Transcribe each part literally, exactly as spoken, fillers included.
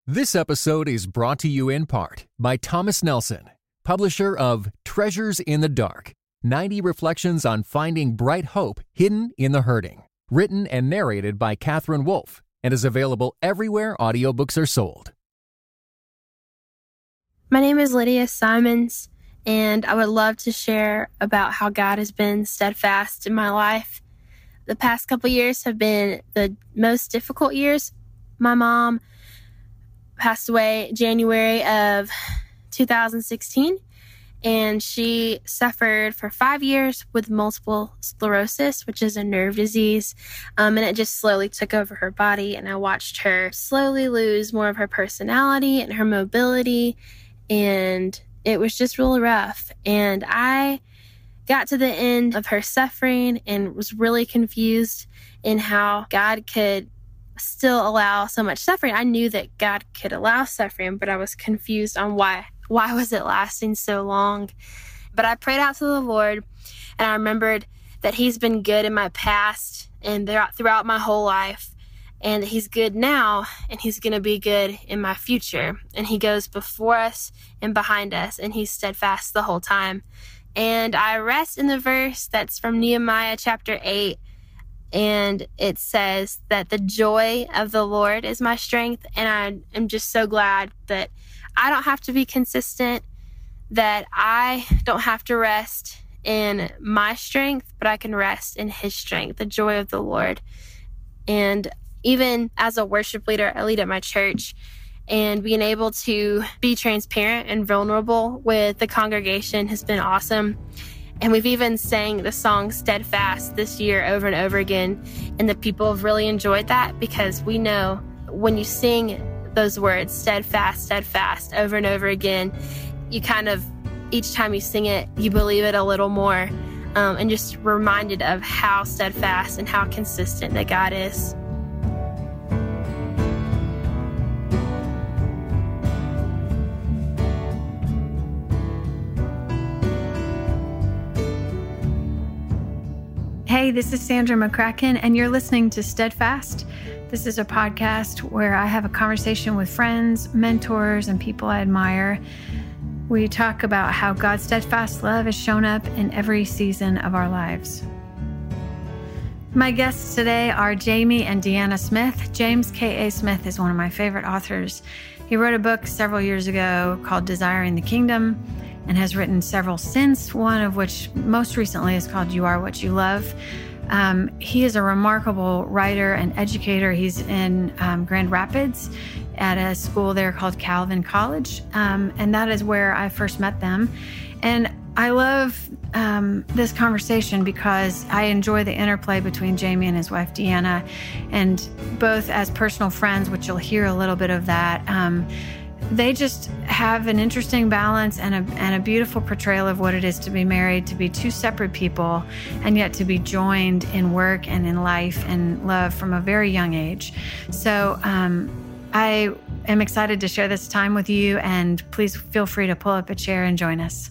This episode is brought to you in part by Thomas Nelson, publisher of Treasures in the Dark, ninety Reflections on Finding Bright Hope Hidden in the Hurting, written and narrated by Catherine Wolfe, and is available everywhere audiobooks are sold. My name is Lydia Simons, and I would love to share about how God has been steadfast in my life. The past couple years have been the most difficult years. My mom passed away January of two thousand sixteen, and she suffered for five years with multiple sclerosis, which is a nerve disease, um, and it just slowly took over her body, and I watched her slowly lose more of her personality and her mobility, and it was just really rough. And I got to the end of her suffering and was really confused in how God could still allow so much suffering. I knew that God could allow suffering, but I was confused on why. Why was it lasting so long? But I prayed out to the Lord, and I remembered that He's been good in my past and throughout my whole life, and He's good now, and He's going to be good in my future. And He goes before us and behind us, and He's steadfast the whole time. And I rest in the verse that's from Nehemiah chapter eight, and it says that the joy of the Lord is my strength. And I am just so glad that I don't have to be consistent, that I don't have to rest in my strength, but I can rest in His strength, the joy of the Lord. And even as a worship leader, I lead at my church, and being able to be transparent and vulnerable with the congregation has been awesome. And we've even sang the song Steadfast this year over and over again. And the people have really enjoyed that, because we know when you sing those words, steadfast, steadfast, over and over again, you kind of, each time you sing it, you believe it a little more, um, and just reminded of how steadfast and how consistent that God is. Hey, this is Sandra McCracken, and you're listening to Steadfast. This is a podcast where I have a conversation with friends, mentors, and people I admire. We talk about how God's steadfast love has shown up in every season of our lives. My guests today are Jamie and Deanna Smith. James K A. Smith is one of my favorite authors. He wrote a book several years ago called Desiring the Kingdom, and has written several since, one of which most recently is called You Are What You Love. Um, he is a remarkable writer and educator. He's in um, Grand Rapids at a school there called Calvin College, um, and that is where I first met them. And I love um, this conversation because I enjoy the interplay between Jamie and his wife, Deanna, and both as personal friends, which you'll hear a little bit of that. Um, They just have an interesting balance and a and a beautiful portrayal of what it is to be married, to be two separate people, and yet to be joined in work and in life and love from a very young age. So um, I am excited to share this time with you, and please feel free to pull up a chair and join us.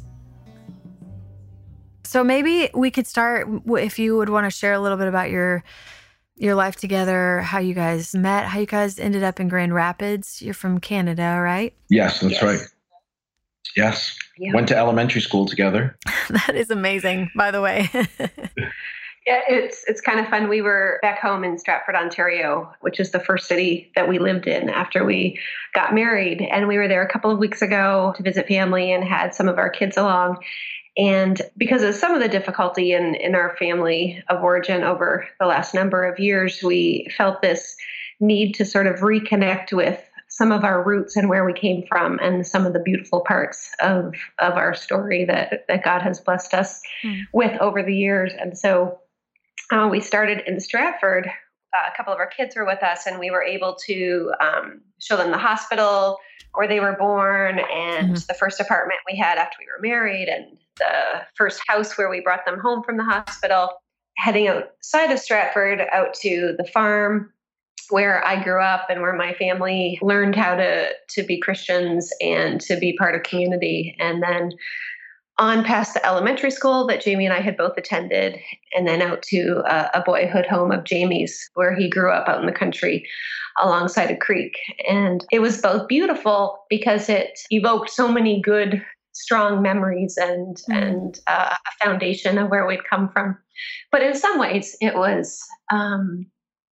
So maybe we could start, if you would want to share a little bit about your your life together, how you guys met, how you guys ended up in Grand Rapids. You're from Canada, right? Yes, that's yes. right. Yes. Yeah. Went to elementary school together. That is amazing, by the way. Yeah, it's it's kind of fun. We were back home in Stratford, Ontario, which is the first city that we lived in after we got married. And we were there a couple of weeks ago to visit family and had some of our kids along. And because of some of the difficulty in, in our family of origin over the last number of years, we felt this need to sort of reconnect with some of our roots and where we came from and some of the beautiful parts of, of our story that, that God has blessed us mm. with over the years. And so uh, we started in Stratford. Uh, a couple of our kids were with us, and we were able to um, show them the hospital where they were born, and mm-hmm. the first apartment we had after we were married, and the first house where we brought them home from the hospital. Heading outside of Stratford out to the farm where I grew up and where my family learned how to, to be Christians and to be part of community. And then on past the elementary school that Jamie and I had both attended, and then out to a, a boyhood home of Jamie's where he grew up out in the country alongside a creek. And it was both beautiful because it evoked so many good, strong memories and, mm. and uh, a foundation of where we'd come from. But in some ways, it was um,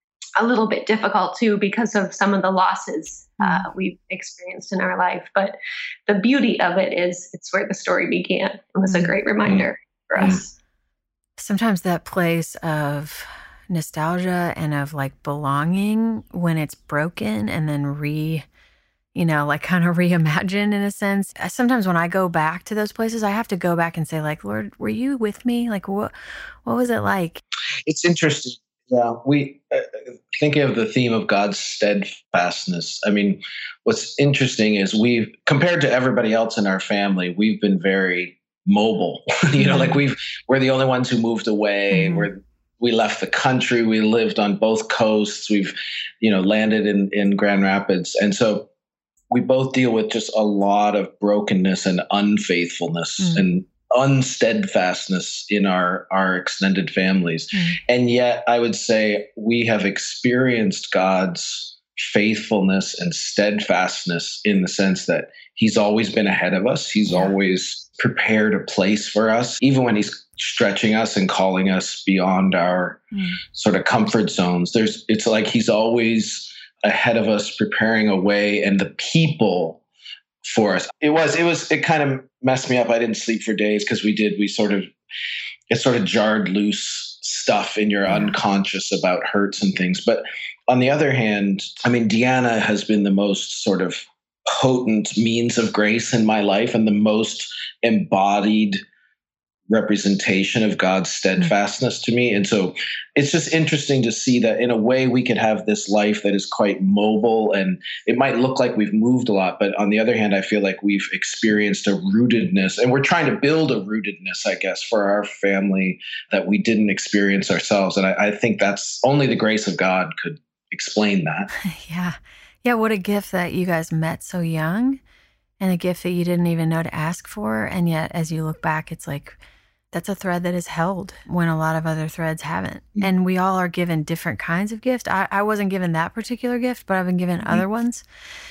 a little bit difficult too because of some of the losses uh, we've experienced in our life. But the beauty of it is it's where the story began. It was a great reminder for us. Sometimes that place of nostalgia and of like belonging, when it's broken and then re, you know, like kind of reimagined in a sense. Sometimes when I go back to those places, I have to go back and say like, Lord, were you with me? Like, what, what was it like? It's interesting. Yeah, we uh, thinking of the theme of God's steadfastness. I mean, what's interesting is we've, compared to everybody else in our family, we've been very mobile. you know, like we've, we're the only ones who moved away. Mm-hmm. We're, we left the country. We lived on both coasts. We've, you know, landed in, in Grand Rapids. And so we both deal with just a lot of brokenness and unfaithfulness mm-hmm. and unsteadfastness in our, our extended families. Mm. And yet I would say we have experienced God's faithfulness and steadfastness in the sense that he's always been ahead of us. He's yeah. always prepared a place for us, even when he's stretching us and calling us beyond our mm. sort of comfort zones. There's, it's like he's always ahead of us, preparing a way and the people for us. It was, it was, it kind of messed me up. I didn't sleep for days because we did, we sort of, it sort of jarred loose stuff in your yeah. unconscious about hurts and things. But on the other hand, I mean, Deanna has been the most sort of potent means of grace in my life and the most embodied representation of God's steadfastness mm-hmm. to me. And so it's just interesting to see that in a way we could have this life that is quite mobile and it might look like we've moved a lot. But on the other hand, I feel like we've experienced a rootedness and we're trying to build a rootedness, I guess, for our family that we didn't experience ourselves. And I, I think that's only the grace of God could explain that. yeah. Yeah. What a gift that you guys met so young and a gift that you didn't even know to ask for. And yet, as you look back, it's like, that's a thread that is held when a lot of other threads haven't. Mm-hmm. And we all are given different kinds of gift. I, I wasn't given that particular gift, but I've been given mm-hmm. other ones.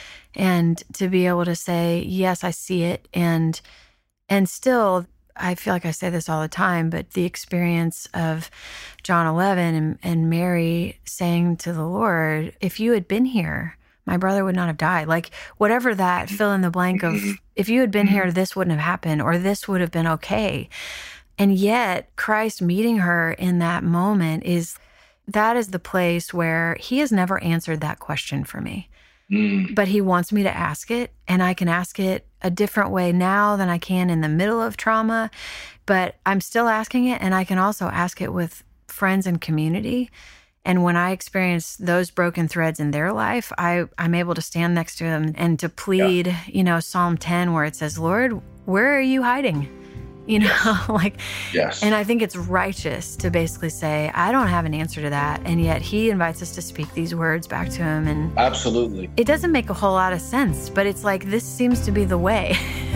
And to be able to say, yes, I see it. And and still, I feel like I say this all the time, but the experience of John eleven and, and Mary saying to the Lord, if you had been here, my brother would not have died. Like whatever that fill in the blank of, if you had been here, this wouldn't have happened or this would have been okay. And yet Christ meeting her in that moment is, that is the place where he has never answered that question for me. Mm. But he wants me to ask it, and I can ask it a different way now than I can in the middle of trauma. But I'm still asking it, and I can also ask it with friends and community. And when I experience those broken threads in their life, I, I'm able to stand next to them and to plead, yeah. you know, Psalm ten, where it says, Lord, where are you hiding? You know, yes. like, yes. And I think it's righteous to basically say, I don't have an answer to that. And yet he invites us to speak these words back to him. And absolutely. It doesn't make a whole lot of sense, but it's like, this seems to be the way.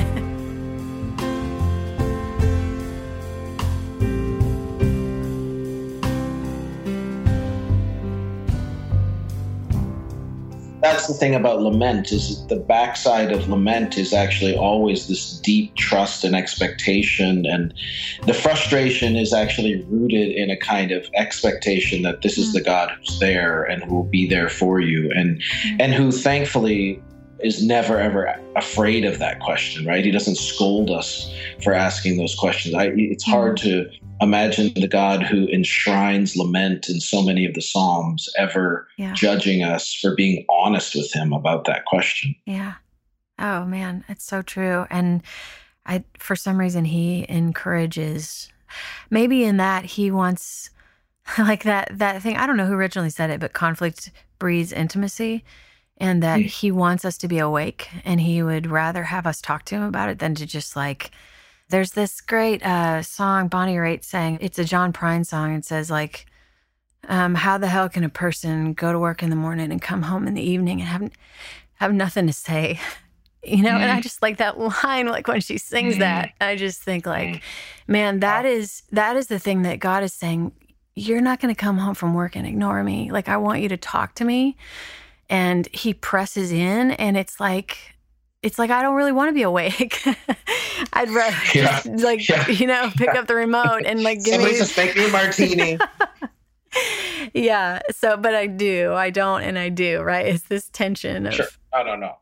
That's the thing about lament, is the backside of lament is actually always this deep trust and expectation. And the frustration is actually rooted in a kind of expectation that this is the God who's there and who will be there for you. And, and who thankfully is never, ever afraid of that question, right? He doesn't scold us for asking those questions. I, it's hard to imagine the God who enshrines lament in so many of the Psalms ever yeah. judging us for being honest with him about that question. Yeah. Oh man, it's so true. And I, for some reason, he encourages, maybe in that he wants, like that, that thing, I don't know who originally said it, but conflict breeds intimacy. And that he wants us to be awake, and he would rather have us talk to him about it than to just like, there's this great uh, song Bonnie Raitt sang. It's a John Prine song. It says like, um, how the hell can a person go to work in the morning and come home in the evening and have, have nothing to say? you know, mm. and I just like that line, like when she sings mm. that, I just think like, mm. man, that is, that is the thing that God is saying, you're not going to come home from work and ignore me. Like, I want you to talk to me. And he presses in, and it's like, it's like, I don't really want to be awake. I'd rather yeah. just like, yeah. you know, pick yeah. up the remote and like, give Somebody me. just make me a martini. Yeah. So, but I do, I don't, and I do, right? It's this tension of. Sure. I don't know.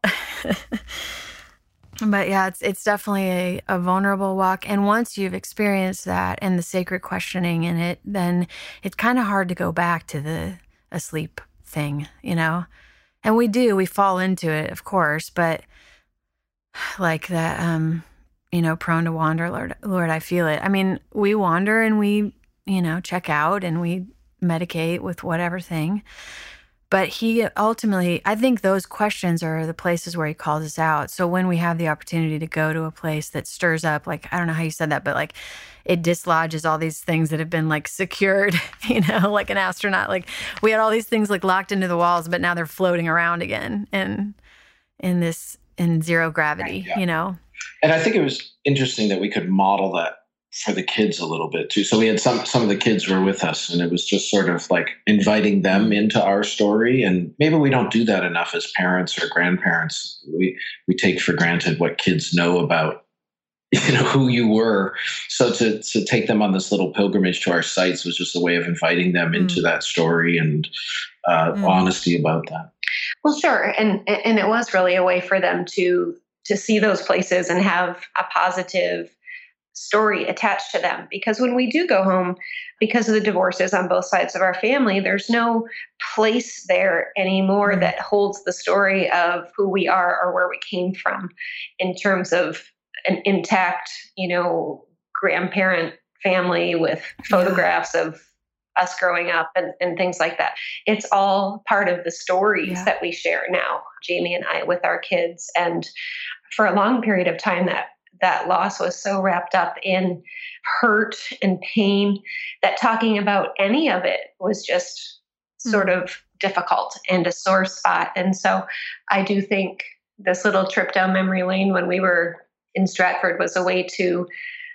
But yeah, it's it's definitely a, a vulnerable walk. And once you've experienced that and the sacred questioning in it, then it's kind of hard to go back to the asleep thing, you know? And we do, we fall into it, of course, but like that, um, you know, prone to wander, Lord, Lord, I feel it. I mean, we wander and we, you know, check out and we medicate with whatever thing. But he ultimately, I think those questions are the places where he calls us out. So when we have the opportunity to go to a place that stirs up, like, I don't know how you said that, but like it dislodges all these things that have been like secured, you know, like an astronaut. Like we had all these things like locked into the walls, but now they're floating around again and in this, in zero gravity, right, yeah. you know? And I think it was interesting that we could model that for the kids a little bit too. So we had some, some of the kids were with us, and it was just sort of like inviting them into our story. And maybe we don't do that enough as parents or grandparents. We, we take for granted what kids know about, you know, who you were. So to, to take them on this little pilgrimage to our sites was just a way of inviting them mm. into that story and uh, mm. honesty about that. Well, sure. And, and it was really a way for them to, to see those places and have a positive story attached to them. Because when we do go home, because of the divorces on both sides of our family, there's no place there anymore that holds the story of who we are or where we came from in terms of an intact, you know, grandparent family with photographs yeah. of us growing up and, and things like that. It's all part of the stories yeah. that we share now, Jamie and I, with our kids. And for a long period of time, that that loss was so wrapped up in hurt and pain that talking about any of it was just sort mm. of difficult and a sore spot. And so I do think this little trip down memory lane when we were in Stratford was a way to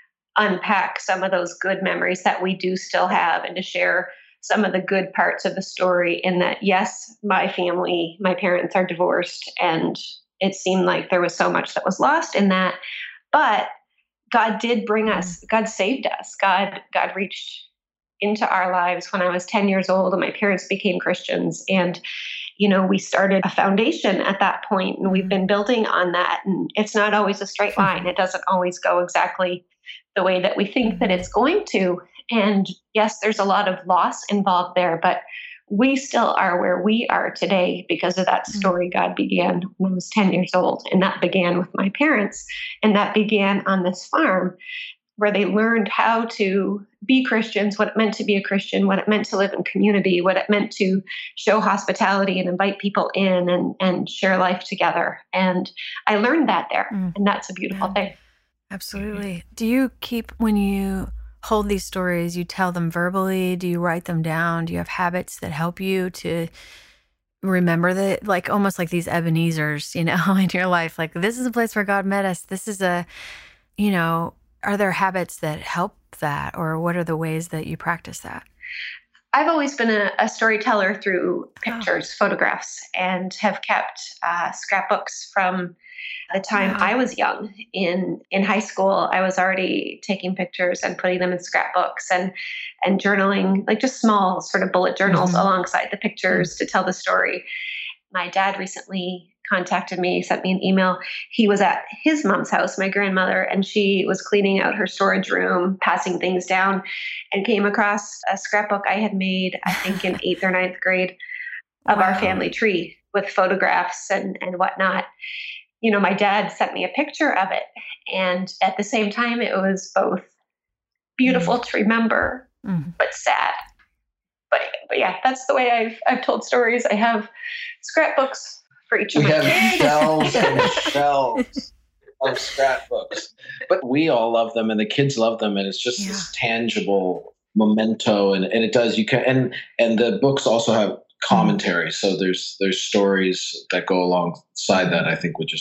unpack some of those good memories that we do still have and to share some of the good parts of the story in that, yes, my family, my parents are divorced, and it seemed like there was so much that was lost in that. But God did bring us, God saved us. God, God reached into our lives when I was ten years old and my parents became Christians. And, you know, we started a foundation at that point, and we've been building on that. And it's not always a straight line. It doesn't always go exactly the way that we think that it's going to. And yes, there's a lot of loss involved there, but we still are where we are today because of that story God began when I was ten years old. And that began with my parents. And that began on this farm where they learned how to be Christians, what it meant to be a Christian, what it meant to live in community, what it meant to show hospitality and invite people in and, and share life together. And I learned that there. Mm. And that's a beautiful yeah. thing. Absolutely. Do you keep, when you hold these stories, you tell them verbally? Do you write them down? Do you have habits that help you to remember that, like almost like these Ebenezer's, you know, in your life? Like, this is a place where God met us. This is a, you know, are there habits that help that, or what are the ways that you practice that? I've always been a, a storyteller through pictures, oh. photographs, and have kept uh, scrapbooks from the time wow. I was young. In in high school, I was already taking pictures and putting them in scrapbooks and and journaling, like just small sort of bullet journals mm-hmm. alongside the pictures mm-hmm. to tell the story. My dad recently contacted me, sent me an email. He was at his mom's house, my grandmother, and she was cleaning out her storage room, passing things down, and came across a scrapbook I had made, I think in eighth or ninth grade, of wow. our family tree with photographs and, and whatnot. You know, my dad sent me a picture of it. And at the same time, it was both beautiful mm. to remember, mm. but sad. But, but yeah, that's the way I've I've told stories. I have scrapbooks for each of we my have kids. shelves and shelves of scrapbooks. But we all love them, and the kids love them, and it's just yeah. this tangible memento. And, and it does you can and and the books also have commentary. So there's there's stories that go alongside that, I think, which is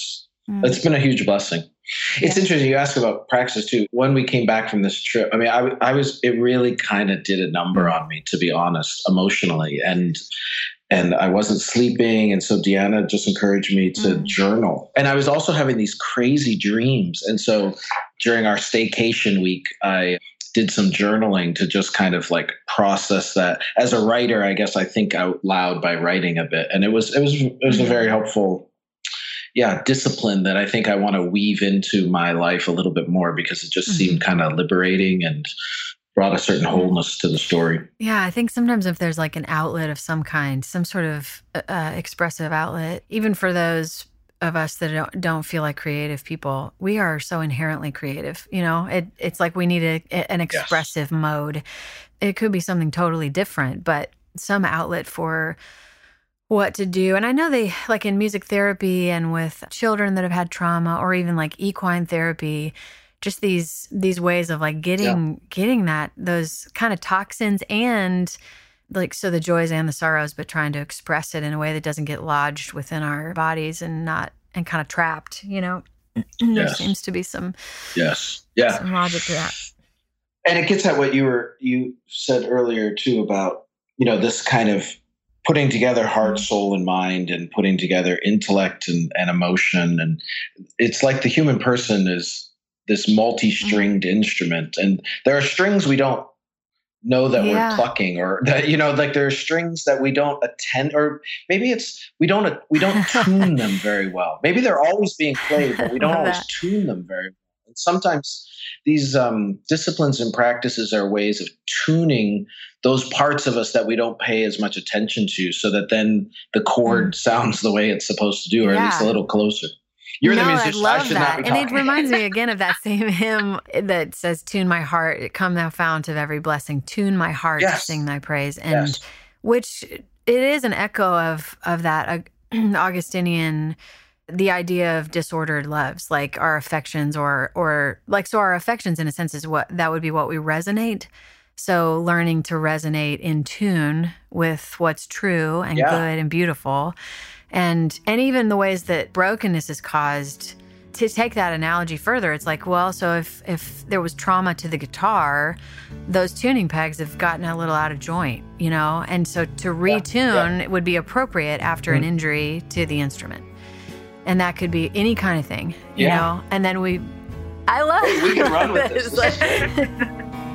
Mm. It's been a huge blessing. It's yeah. interesting. You ask about practices too. When we came back from this trip, I mean, I, I was, it really kind of did a number on me, to be honest, emotionally. And, and I wasn't sleeping. And so Deanna just encouraged me to mm. journal. And I was also having these crazy dreams. And so during our staycation week, I did some journaling to just kind of like process that. As a writer, I guess I think out loud by writing a bit. And it was, it was, it was mm. a very helpful Yeah, discipline that I think I want to weave into my life a little bit more, because it just mm-hmm. seemed kind of liberating and brought a certain wholeness to the story. Yeah, I think sometimes if there's like an outlet of some kind, some sort of uh, expressive outlet, even for those of us that don't, don't feel like creative people, we are so inherently creative. You know, it, it's like we need a, an expressive yes. mode. It could be something totally different, but some outlet for what to do. And I know they, like in music therapy and with children that have had trauma, or even like equine therapy, just these these ways of like getting yeah. getting that, those kind of toxins, and like, so the joys and the sorrows, but trying to express it in a way that doesn't get lodged within our bodies and not, and kind of trapped, you know? There yes. seems to be some, yes, yeah, some logic to that. And it gets at what you were, you said earlier too about, you know, this kind of putting together heart, soul, and mind, and putting together intellect and, and emotion. And it's like the human person is this multi-stringed mm-hmm. instrument. And there are strings we don't know that yeah. we're plucking, or that, you know, like there are strings that we don't attend, or maybe it's, we don't, we don't tune them very well. Maybe they're always being played, but we don't always that. tune them very well. And sometimes these um, disciplines and practices are ways of tuning those parts of us that we don't pay as much attention to, so that then the chord mm. sounds the way it's supposed to do, or yeah. at least a little closer. You're no, the musician. I love I should that. not be and talking. It reminds me again of that same hymn that says, "Tune my heart, come thou fount of every blessing, tune my heart yes. to sing thy praise." And yes. which it is an echo of, of that uh, Augustinian, the idea of disordered loves, like our affections, or, or like, so our affections in a sense is what, that would be what we resonate. So learning to resonate in tune with what's true and yeah. good and beautiful. And, and even the ways that brokenness is caused, to take that analogy further, it's like, well, so if, if there was trauma to the guitar, those tuning pegs have gotten a little out of joint, you know? And so to retune yeah. Yeah. would be appropriate after mm-hmm. an injury to the instrument. And that could be any kind of thing, you yeah. know? And then we, I love hey, we can run with this. Like,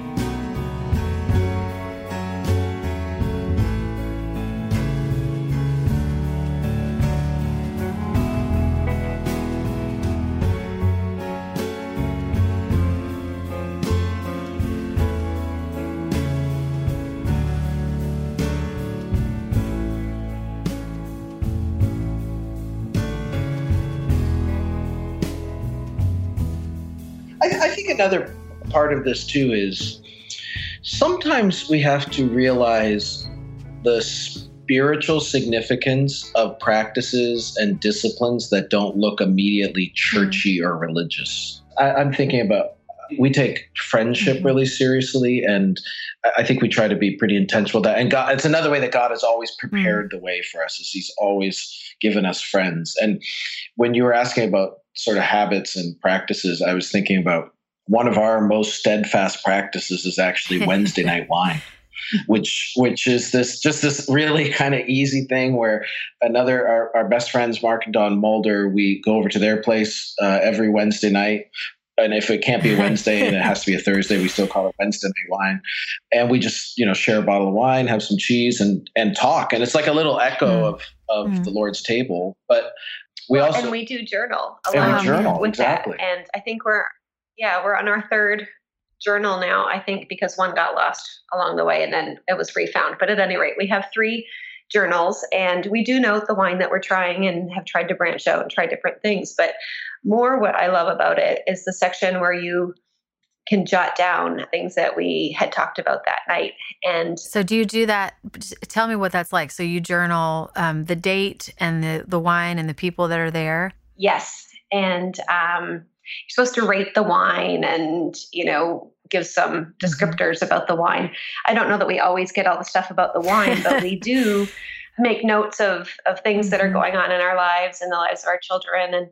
I think another part of this too is sometimes we have to realize the spiritual significance of practices and disciplines that don't look immediately churchy mm-hmm. or religious. I, I'm thinking about, we take friendship mm-hmm. really seriously, and I think we try to be pretty intentional with that. And God, it's another way that God has always prepared mm-hmm. the way for us, is He's always given us friends. And when you were asking about sort of habits and practices, I was thinking about one of our most steadfast practices is actually Wednesday night wine, which which is this just this really kind of easy thing where another our, our best friends, Mark and Don Mulder, we go over to their place uh, every Wednesday night. And if it can't be a Wednesday and it has to be a Thursday, we still call it Wednesday night wine. And we just, you know, share a bottle of wine, have some cheese, and and talk. And it's like a little echo mm. of of mm. the Lord's table. But we well, also and we do journal along and we journal, with exactly. that. And I think we're yeah we're on our third journal now. I think because one got lost along the way and then it was refound. But at any rate, we have three journals, and we do note the wine that we're trying and have tried to branch out and try different things. But more, what I love about it is the section where you can jot down things that we had talked about that night. And so do you do that? Tell me what that's like. So you journal um, the date and the, the wine and the people that are there? Yes. And um, you're supposed to rate the wine and, you know, give some descriptors mm-hmm. about the wine. I don't know that we always get all the stuff about the wine, but we do make notes of, of things mm-hmm. that are going on in our lives and the lives of our children. And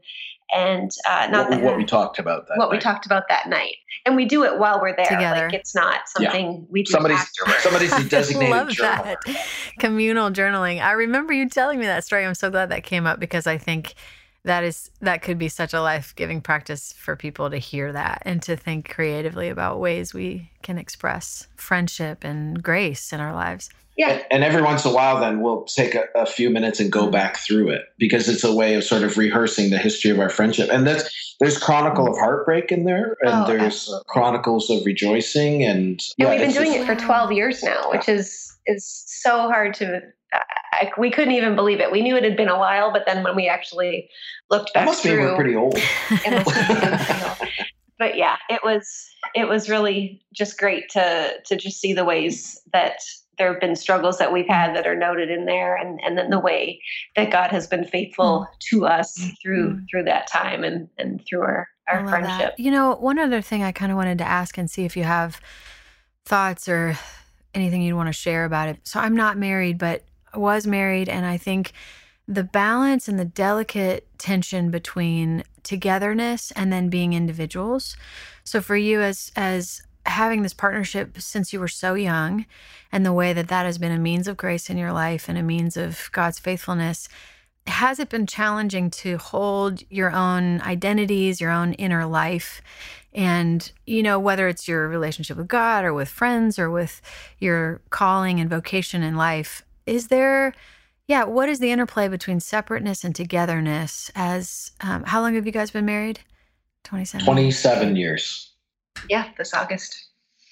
and uh, not what, that, what we talked about that what night. we talked about that night. And we do it while we're there. Together. Like it's not something Yeah. we do Somebody's, afterwards. somebody's the designated Love journaler. that. Communal journaling. I remember you telling me that story. I'm so glad that came up because I think that is that could be such a life-giving practice for people to hear that and to think creatively about ways we can express friendship and grace in our lives. Yeah. And, and every once in a while, then we'll take a, a few minutes and go back through it because it's a way of sort of rehearsing the history of our friendship. And that's, there's chronicle of heartbreak in there, and Oh, there's absolutely. chronicles of rejoicing, and And yeah, we've been it's doing just- it for twelve years now, which is is so hard to. I, we couldn't even believe it. We knew it had been a while, but then when we actually looked That back must mean through, we're pretty old. it must have been pretty old. But yeah, it was it was really just great to to just see the ways that there have been struggles that we've had that are noted in there, and and then the way that God has been faithful to us through Mm. through that time and and through our I our love friendship. that. You know, one other thing I kind of wanted to ask and see if you have thoughts or anything you'd want to share about it. So I'm not married, but I was married, and I think the balance and the delicate tension between togetherness and then being individuals. So for you as as having this partnership since you were so young, and the way that that has been a means of grace in your life and a means of God's faithfulness, has it been challenging to hold your own identities, your own inner life? And, you know, whether it's your relationship with God or with friends or with your calling and vocation in life, is there, yeah, what is the interplay between separateness and togetherness? As, um, how long have you guys been married? twenty-seven twenty-seven years. Yeah, this August.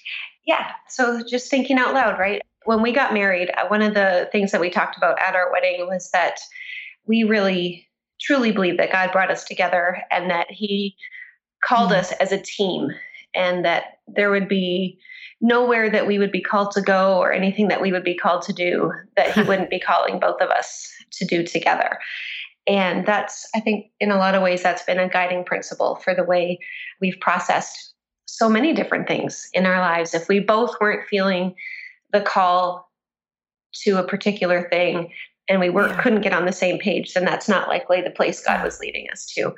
Yeah. So just thinking out loud, right? When we got married, uh, one of the things that we talked about at our wedding was that we really, truly believe that God brought us together and that He called Mhm. us as a team, and that there would be nowhere that we would be called to go or anything that we would be called to do that He wouldn't be calling both of us to do together. And that's, I think, in a lot of ways, that's been a guiding principle for the way we've processed so many different things in our lives. If we both weren't feeling the call to a particular thing and we weren't Yeah. couldn't get on the same page, then that's not likely the place God Yeah. was leading us to.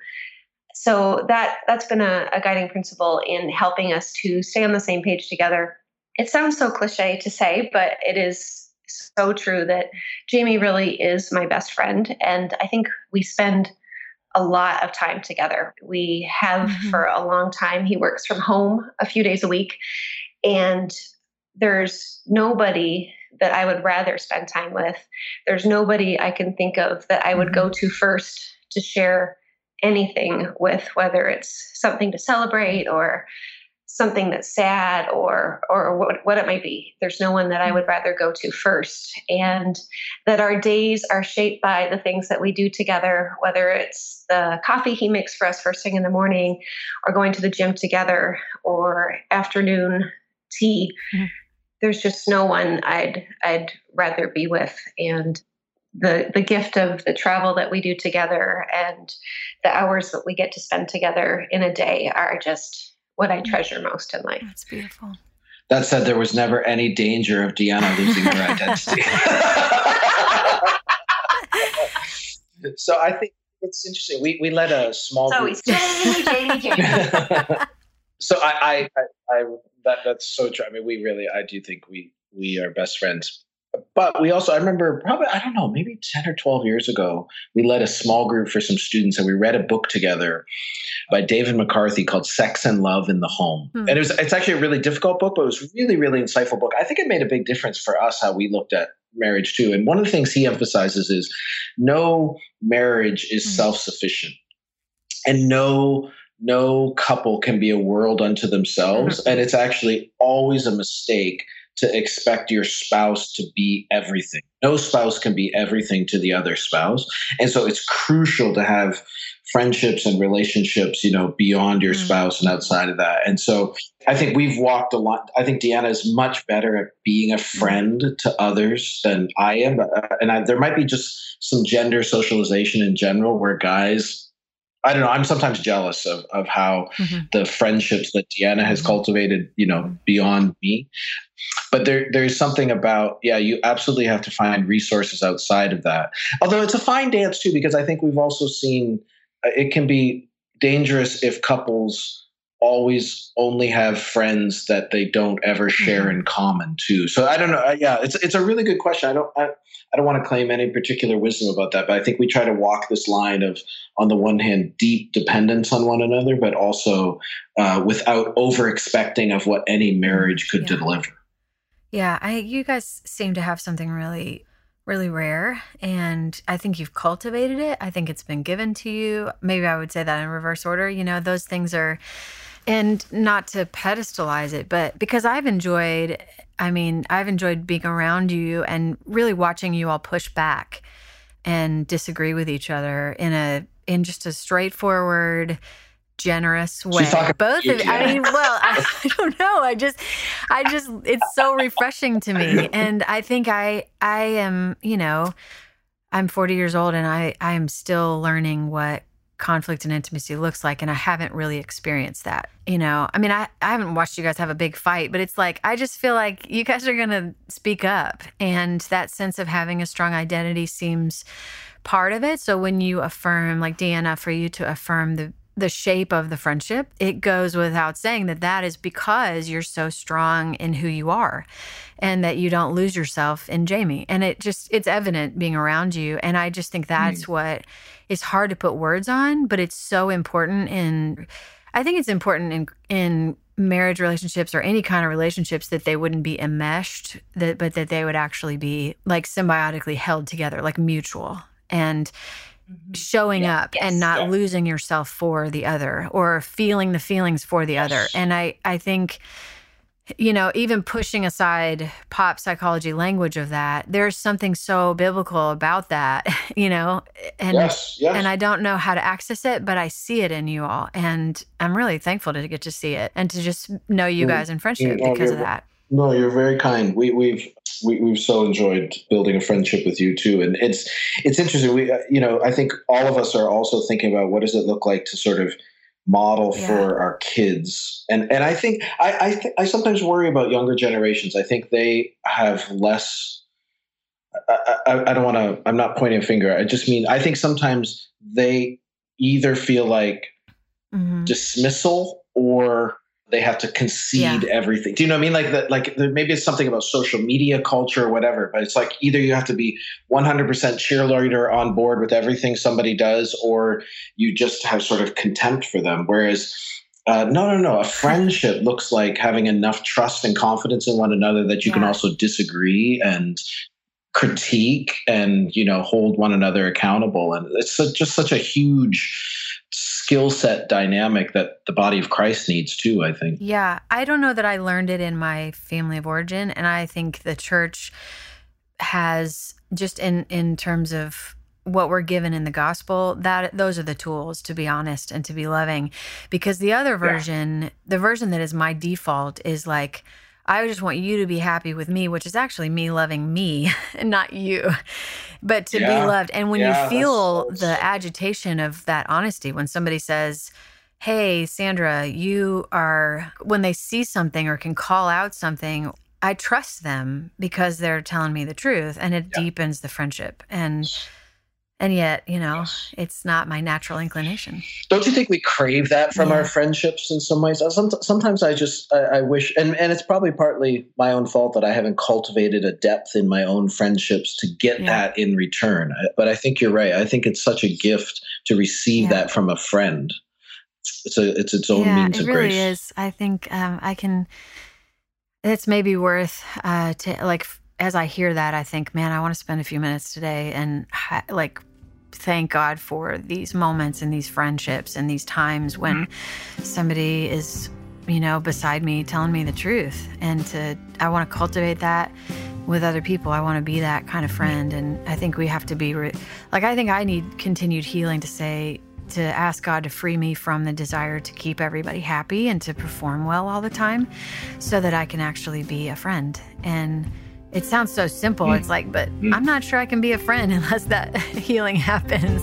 So that that's been a, a guiding principle in helping us to stay on the same page together. It sounds so cliche to say, but it is so true that Jamie really is my best friend. And I think we spend a lot of time together. We have Mhm. for a long time. He works from home a few days a week. And there's nobody that I would rather spend time with. There's nobody I can think of that I would Mhm. go to first to share anything with, whether it's something to celebrate or something that's sad or or what, what it might be. There's no one that I would rather go to first. And that our days are shaped by the things that we do together, whether it's the coffee he makes for us first thing in the morning or going to the gym together or afternoon tea. Mhm. There's just no one I'd I'd rather be with. And the the gift of the travel that we do together and the hours that we get to spend together in a day are just what I treasure most in life. That's beautiful. That said, there was never any danger of Deanna losing her identity. So I think it's interesting. We we led a small So group. he's Jamie, Jamie, Jamie. So I, I, I, I that that's so true. I mean, we really, I do think we we are best friends. But we also, I remember probably, I don't know, maybe ten or twelve years ago, we led a small group for some students and we read a book together by David McCarthy called Sex and Love in the Home. Hmm. And it was, it's actually a really difficult book, but it was really, really insightful book. I think it made a big difference for us, how we looked at marriage too. And one of the things he emphasizes is no marriage is Hmm. self-sufficient, and no no couple can be a world unto themselves. And it's actually always a mistake to expect your spouse to be everything. No spouse can be everything to the other spouse. And so it's crucial to have friendships and relationships, you know, beyond your Mm. spouse and outside of that. And so I think we've walked a lot. I think Deanna is much better at being a friend to others than I am. Uh, And I, there might be just some gender socialization in general where guys, I don't know, I'm sometimes jealous of, of how Mhm. the friendships that Deanna has Mhm. cultivated, you know, beyond me. But there, there's something about, yeah, you absolutely have to find resources outside of that. Although it's a fine dance too, because I think we've also seen uh, it can be dangerous if couples always only have friends that they don't ever share mm-hmm. in common too. So I don't know. Yeah, it's it's a really good question. I don't I, I don't want to claim any particular wisdom about that, but I think we try to walk this line of, on the one hand, deep dependence on one another, but also uh, without over expecting of what any marriage could yeah. deliver. Yeah, I you guys seem to have something really really rare, and I think you've cultivated it. I think it's been given to you. Maybe I would say that in reverse order. You know, those things are. And not to pedestalize it, but because I've enjoyed, I mean, I've enjoyed being around you and really watching you all push back and disagree with each other in a, in just a straightforward, generous way. Both of, I mean, well, I, I don't know. I just, I just, it's so refreshing to me. And I think I, I am, you know, I'm forty years old and I, I am still learning what conflict and intimacy looks like, and I haven't really experienced that. You know, I mean, I, I haven't watched you guys have a big fight, but it's like, I just feel like you guys are going to speak up, and that sense of having a strong identity seems part of it. So when you affirm, like Deanna, for you to affirm the the shape of the friendship, it goes without saying that that is because you're so strong in who you are and that you don't lose yourself in Jamie. And it just, it's evident being around you. And I just think that's mm. what is hard to put words on, but it's so important in, I think it's important in, in marriage relationships or any kind of relationships that they wouldn't be enmeshed, that, but that they would actually be like symbiotically held together, like mutual. And showing yeah, up yes, and not yeah. losing yourself for the other or feeling the feelings for the yes. other. And I, I think, you know, even pushing aside pop psychology language of that, there's something so biblical about that, you know, and, yes, yes. and I don't know how to access it, but I see it in you all. And I'm really thankful to get to see it and to just know you guys in friendship no, because of that. No, you're very kind. We, we've we, we've so enjoyed building a friendship with you too, and it's it's interesting. We, uh, you know, I think all of us are also thinking about what does it look like to sort of model yeah. for our kids, and and I think I I, th- I sometimes worry about younger generations. I think they have less. I, I, I don't want to. I'm not pointing a finger. I just mean I think sometimes they either feel like mm-hmm. dismissal or they have to concede yeah. everything. Do you know what I mean? Like that, like there, maybe it's something about social media culture or whatever, but it's like either you have to be one hundred percent cheerleader on board with everything somebody does, or you just have sort of contempt for them. Whereas, uh, no, no, no. A friendship looks like having enough trust and confidence in one another that you yeah. can also disagree and critique and, you know, hold one another accountable. And it's a, just such a huge skill set dynamic that the body of Christ needs too, I think. Yeah. I don't know that I learned it in my family of origin. And I think the church has, just in, in terms of what we're given in the gospel, that those are the tools, to be honest and to be loving. Because the other version, yeah. the version that is my default is like, I just want you to be happy with me, which is actually me loving me and not you, but to yeah. be loved. And when yeah, you feel so the agitation of that honesty, when somebody says, hey, Sandra, you are, when they see something or can call out something, I trust them because they're telling me the truth, and it yeah. deepens the friendship. And And yet, you know, it's not my natural inclination. Don't you think we crave that from yeah. our friendships in some ways? Sometimes I just, I, I wish, and, and it's probably partly my own fault that I haven't cultivated a depth in my own friendships to get yeah. that in return. But I think you're right. I think it's such a gift to receive yeah. that from a friend. It's a, it's its own yeah, means it of really grace. Is. I think um, I can, it's maybe worth uh, to like, as I hear that, I think, man, I want to spend a few minutes today and ha- like, thank God for these moments and these friendships and these times when somebody is, you know, beside me telling me the truth. And to, I want to cultivate that with other people. I want to be that kind of friend. And I think we have to be, re- like, I think I need continued healing to say, to ask God to free me from the desire to keep everybody happy and to perform well all the time so that I can actually be a friend. And it sounds so simple. Mm. It's like, but mm. I'm not sure I can be a friend unless that healing happens.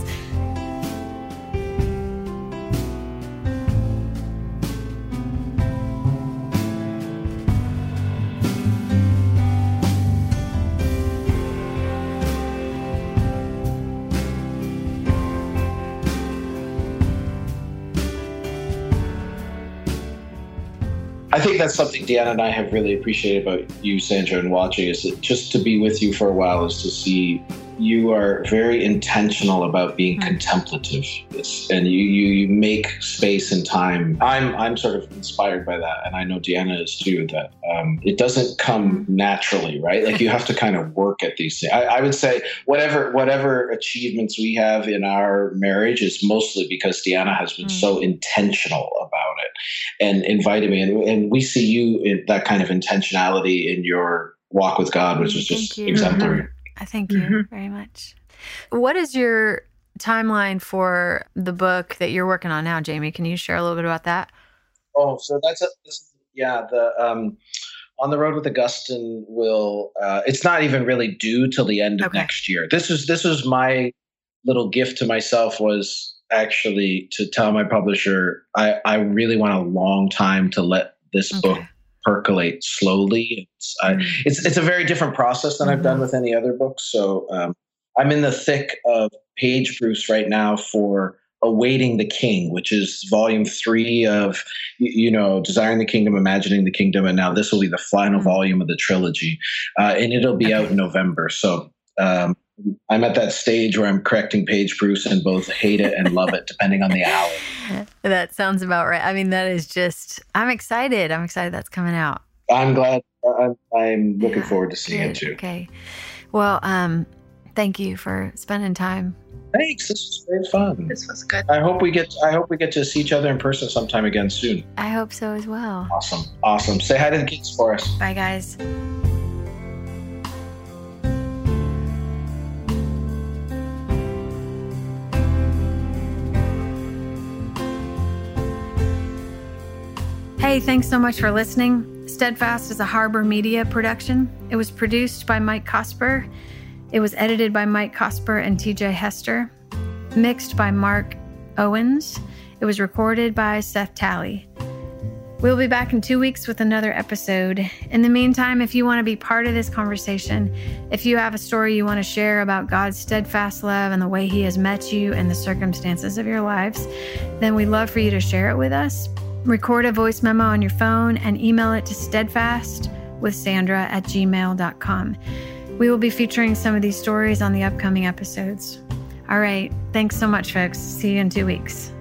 I think that's something Deanna and I have really appreciated about you, Sandra, and watching is that just to be with you for a while is to see you are very intentional about being mm-hmm. contemplative, it's, and you, you you make space and time. I'm I'm sort of inspired by that, and I know Deanna is too. That um, it doesn't come naturally, right? Like you have to kind of work at these things. I, I would say whatever whatever achievements we have in our marriage is mostly because Deanna has been mm-hmm. so intentional about it and invited me, and, and we see you in that kind of intentionality in your walk with God, which is just exemplary. Mm-hmm. I thank you mm-hmm. very much. What is your timeline for the book that you're working on now, Jamie? Can you share a little bit about that? Oh, so that's a, this, yeah, the um, On the Road with Augustine will, uh, it's not even really due till the end of okay. next year. This is, this was my little gift to myself, was actually to tell my publisher, I, I really want a long time to let this okay. book percolate slowly. It's, I, it's it's a very different process than mm-hmm. I've done with any other books. So um, I'm in the thick of page proofs right now for Awaiting the King, which is volume three of, you know, Desiring the Kingdom, Imagining the Kingdom, and now this will be the final mm-hmm. volume of the trilogy, uh, and it'll be okay. out in November. So um, I'm at that stage where I'm correcting page proofs and both hate it and love it, depending on the hour. That sounds about right. I mean, that is just, I'm excited. I'm excited that's coming out. I'm glad. I'm, I'm looking yeah, forward to seeing good. it too. Okay. Well, um, thank you for spending time. Thanks. This was great fun. This was good. I hope we get, I hope we get to see each other in person sometime again soon. I hope so as well. Awesome. Awesome. Say hi to the kids for us. Bye, guys. Hey, thanks so much for listening. Steadfast is a Harbor Media production. It was produced by Mike Cosper. It was edited by Mike Cosper and T J Hester. Mixed by Mark Owens. It was recorded by Seth Talley. We'll be back in two weeks with another episode. In the meantime, if you want to be part of this conversation, if you have a story you want to share about God's steadfast love and the way He has met you and the circumstances of your lives, then we'd love for you to share it with us. Record a voice memo on your phone and email it to steadfastwithsandra at gmail dot com. We will be featuring some of these stories on the upcoming episodes. All right. Thanks so much, folks. See you in two weeks.